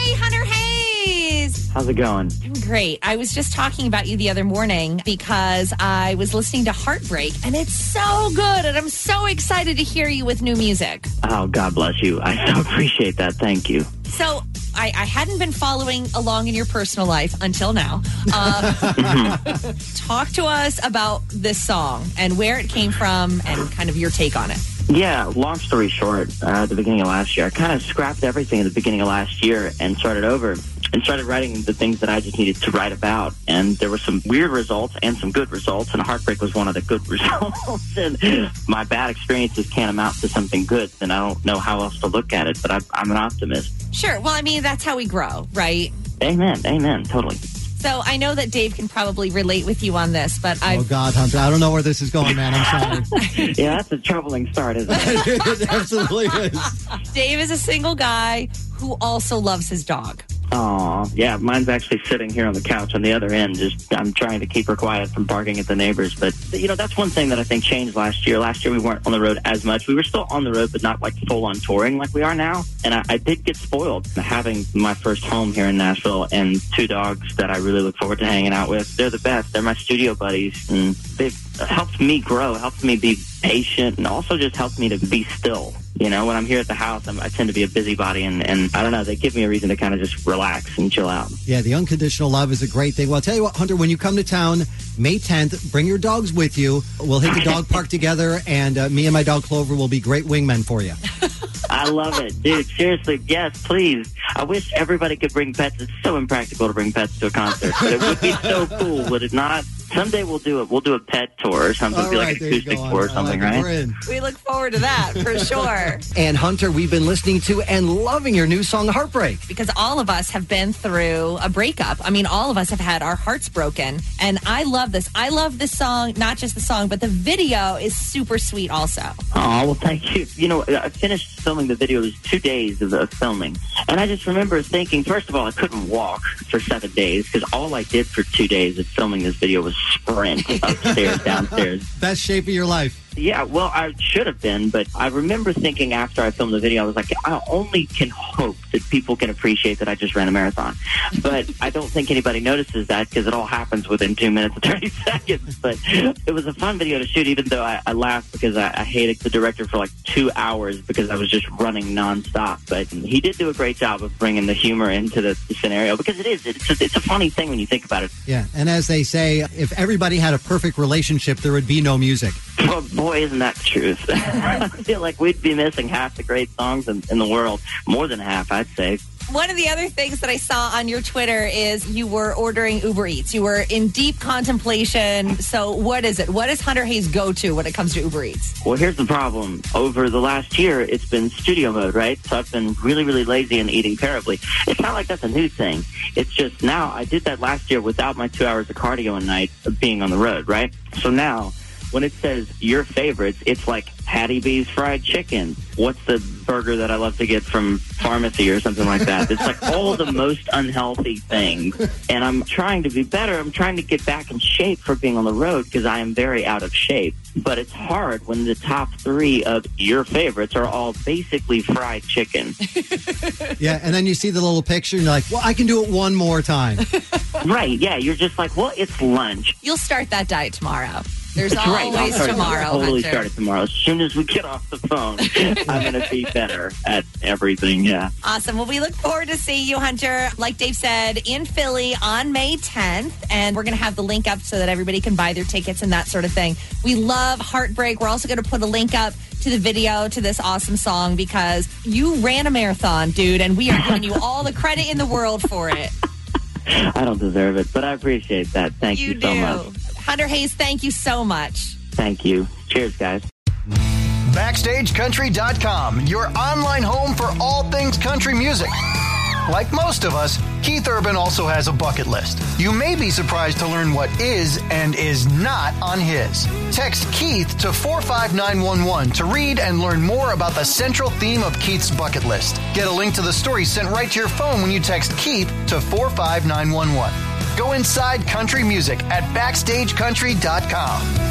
Hey, Hunter Hayes. How's it going? I'm great. I was just talking about you the other morning because I was listening to Heartbreak, and it's so good, and I'm so excited to hear you with new music. Oh, God bless you. I so appreciate that. Thank you. So I hadn't been following along in your personal life until now. Talk to us about this song and where it came from and kind of your take on it. Yeah, long story short, at the beginning of last year, I kind of scrapped everything at the beginning of last year and started over and started writing the things that I just needed to write about. And there were some weird results and some good results, and Heartbreak was one of the good results. And my bad experiences can't amount to something good, and I don't know how else to look at it, but I'm an optimist. Sure. Well, I mean, that's how we grow, right? Amen. Amen. Totally. So I know that Dave can probably relate with you on this, but Oh, God, Hunter. I don't know where this is going, man. I'm sorry. Yeah, that's a troubling start, isn't it? It absolutely is. Dave is a single guy who also loves his dog. Oh, yeah, mine's actually sitting here on the couch on the other end. I'm trying to keep her quiet from barking at the neighbors. But, that's one thing that I think changed last year. Last year we weren't on the road as much. We were still on the road, but not like full on touring like we are now. And I did get spoiled having my first home here in Nashville and two dogs that I really look forward to hanging out with. They're the best. They're my studio buddies. And they've helped me grow, helped me be patient, and also just helped me to be still. When I'm here at the house, I tend to be a busybody, and I don't know, they give me a reason to kind of just relax and chill out. Yeah, the unconditional love is a great thing. Well, I'll tell you what, Hunter, when you come to town, May 10th, bring your dogs with you. We'll hit the dog park together, and me and my dog Clover will be great wingmen for you. I love it. Dude, seriously, yes, please. I wish everybody could bring pets. It's so impractical to bring pets to a concert, but it would be so cool, would it not? Someday we'll do it. We'll do a pet tour or something. It'll be like an acoustic tour or something, right? We look forward to that, for sure. And Hunter, we've been listening to and loving your new song, Heartbreak. Because all of us have been through a breakup. I mean, all of us have had our hearts broken. And I love this. I love this song, not just the song, but the video is super sweet also. Oh, well, thank you. I finished filming the video. It was 2 days of filming. And I just remember thinking, first of all, I couldn't walk for 7 days because all I did for 2 days of filming this video was sprint upstairs, downstairs. Best shape of your life. Yeah, well, I should have been, but I remember thinking after I filmed the video, I was like, I only can hope that people can appreciate that I just ran a marathon. But I don't think anybody notices that because it all happens within 2 minutes and 30 seconds. But it was a fun video to shoot, even though I laughed because I hated the director for like 2 hours because I was just running nonstop. But he did do a great job of bringing the humor into the scenario because it's a funny thing when you think about it. Yeah, and as they say, if everybody had a perfect relationship, there would be no music. Well, boy, isn't that the truth. I feel like we'd be missing half the great songs in the world. More than half, I'd say. One of the other things that I saw on your Twitter is you were ordering Uber Eats. You were in deep contemplation. So what is it? What does Hunter Hayes go to when it comes to Uber Eats? Well, here's the problem. Over the last year, it's been studio mode, right? So I've been really, really lazy and eating terribly. It's not like that's a new thing. It's just now I did that last year without my 2 hours of cardio a night of being on the road, right? So now when it says your favorites, it's like Hattie B's fried chicken. What's the burger that I love to get from Pharmacy or something like that? It's like all the most unhealthy things. And I'm trying to be better. I'm trying to get back in shape for being on the road because I am very out of shape. But it's hard when the top 3 of your favorites are all basically fried chicken. Yeah, and then you see the little picture and you're like, well, I can do it one more time. Right, yeah. You're just like, well, it's lunch. You'll start that diet tomorrow. There's That's always right. tomorrow, I'll totally Hunter. start it tomorrow. As soon as we get off the phone, I'm going to be better at everything, yeah. Awesome. Well, we look forward to seeing you, Hunter, like Dave said, in Philly on May 10th. And we're going to have the link up so that everybody can buy their tickets and that sort of thing. We love Heartbreak. We're also going to put a link up to the video to this awesome song because you ran a marathon, dude, and we are giving you all the credit in the world for it. I don't deserve it, but I appreciate that. Thank you so much. Hunter Hayes, thank you so much. Thank you. Cheers, guys. BackstageCountry.com, your online home for all things country music. Like most of us, Keith Urban also has a bucket list. You may be surprised to learn what is and is not on his. Text Keith to 45911 to read and learn more about the central theme of Keith's bucket list. Get a link to the story sent right to your phone when you text Keith to 45911. Go inside country music at BackstageCountry.com.